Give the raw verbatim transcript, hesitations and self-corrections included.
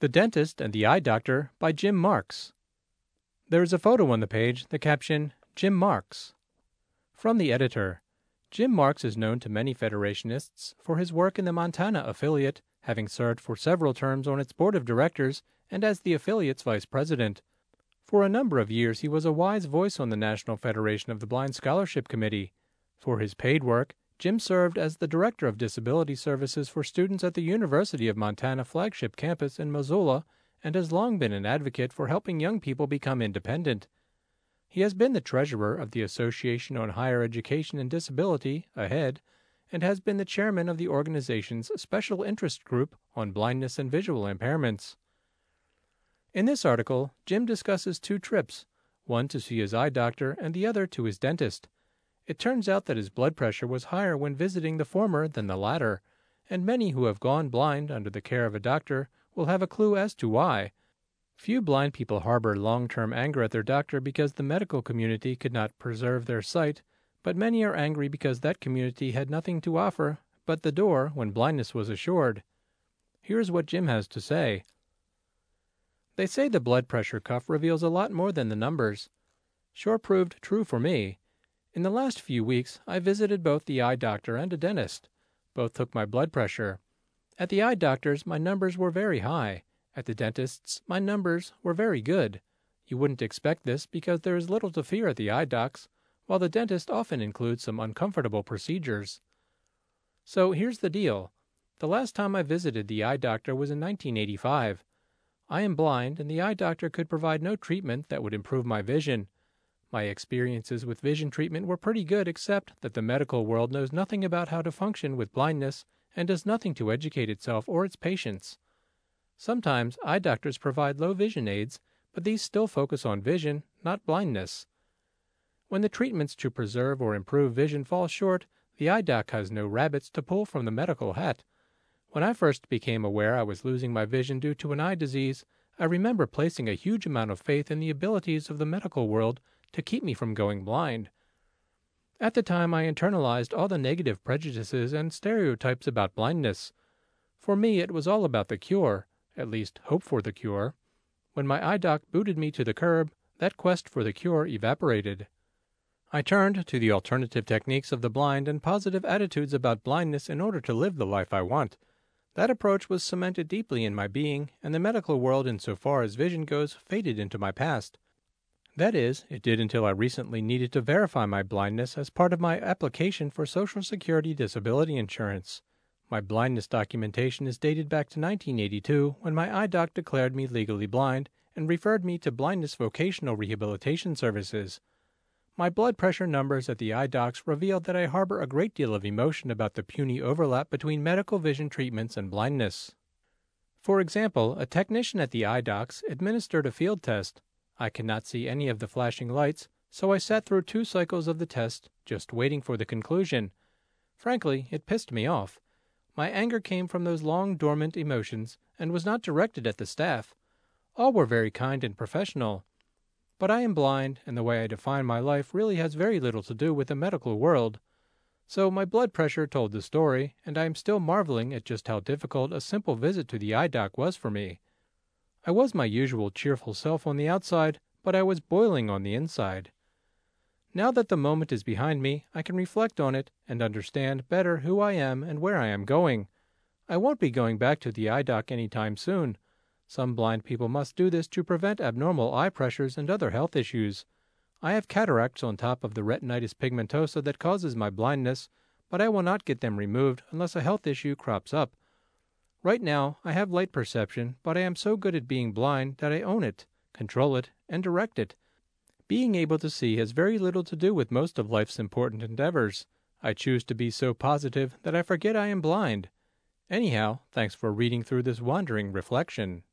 The Dentist and the Eye Doctor by Jim Marks. There is a photo on the page, the caption, Jim Marks. From the editor. Jim Marks is known to many Federationists for his work in the Montana affiliate, having served for several terms on its board of directors and as the affiliate's vice president. For a number of years he was a wise voice on the National Federation of the Blind Scholarship Committee. For his paid work, Jim served as the Director of Disability Services for students at the University of Montana flagship campus in Missoula and has long been an advocate for helping young people become independent. He has been the treasurer of the Association on Higher Education and Disability, AHEAD, and has been the chairman of the organization's Special Interest Group on Blindness and Visual Impairments. In this article, Jim discusses two trips, one to see his eye doctor and the other to his dentist. It turns out that his blood pressure was higher when visiting the former than the latter, and many who have gone blind under the care of a doctor will have a clue as to why. Few blind people harbor long-term anger at their doctor because the medical community could not preserve their sight, but many are angry because that community had nothing to offer but the door when blindness was assured. Here's what Jim has to say. They say the blood pressure cuff reveals a lot more than the numbers. Sure proved true for me. In the last few weeks, I visited both the eye doctor and a dentist. Both took my blood pressure. At the eye doctor's, my numbers were very high. At the dentist's, my numbers were very good. You wouldn't expect this because there is little to fear at the eye doc's, while the dentist often includes some uncomfortable procedures. So here's the deal. The last time I visited the eye doctor was in nineteen eighty-five. I am blind, and the eye doctor could provide no treatment that would improve my vision. My experiences with vision treatment were pretty good, except that the medical world knows nothing about how to function with blindness and does nothing to educate itself or its patients. Sometimes eye doctors provide low vision aids, but these still focus on vision, not blindness. When the treatments to preserve or improve vision fall short, the eye doc has no rabbits to pull from the medical hat. When I first became aware I was losing my vision due to an eye disease, I remember placing a huge amount of faith in the abilities of the medical world to keep me from going blind. At the time, I internalized all the negative prejudices and stereotypes about blindness. For me, it was all about the cure, at least hope for the cure. When my eye doc booted me to the curb, that quest for the cure evaporated. I turned to the alternative techniques of the blind and positive attitudes about blindness in order to live the life I want. That approach was cemented deeply in my being, and the medical world, insofar as vision goes, faded into my past. That is, it did until I recently needed to verify my blindness as part of my application for Social Security disability insurance. My blindness documentation is dated back to nineteen eighty-two, when my eye doc declared me legally blind and referred me to blindness vocational rehabilitation services. My blood pressure numbers at the eye docs revealed that I harbor a great deal of emotion about the puny overlap between medical vision treatments and blindness. For example, a technician at the eye docs administered a field test. I could not see any of the flashing lights, so I sat through two cycles of the test, just waiting for the conclusion. Frankly, it pissed me off. My anger came from those long dormant emotions and was not directed at the staff. All were very kind and professional. But I am blind, and the way I define my life really has very little to do with the medical world. So my blood pressure told the story, and I am still marveling at just how difficult a simple visit to the eye doc was for me. I was my usual cheerful self on the outside, but I was boiling on the inside. Now that the moment is behind me, I can reflect on it and understand better who I am and where I am going. I won't be going back to the eye doc any time soon. Some blind people must do this to prevent abnormal eye pressures and other health issues. I have cataracts on top of the retinitis pigmentosa that causes my blindness, but I will not get them removed unless a health issue crops up. Right now, I have light perception, but I am so good at being blind that I own it, control it, and direct it. Being able to see has very little to do with most of life's important endeavors. I choose to be so positive that I forget I am blind. Anyhow, thanks for reading through this wandering reflection.